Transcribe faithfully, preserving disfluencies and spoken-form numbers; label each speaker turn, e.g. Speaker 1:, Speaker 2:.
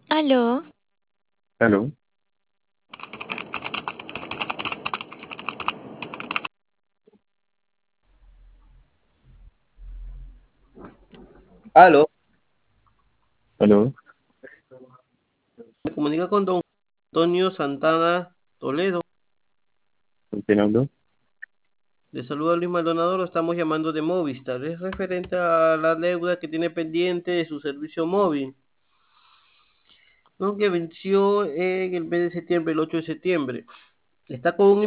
Speaker 1: Aló,
Speaker 2: Aló,
Speaker 3: Aló,
Speaker 2: aló,
Speaker 3: me comunica con don Antonio Santana Toledo.
Speaker 2: ¿con quién hablo?
Speaker 3: Le saluda Luis Maldonado, lo estamos llamando de Movistar. Es referente a la deuda que tiene pendiente de su servicio móvil, ¿no? Que venció en el mes de septiembre, el ocho de septiembre. Está con un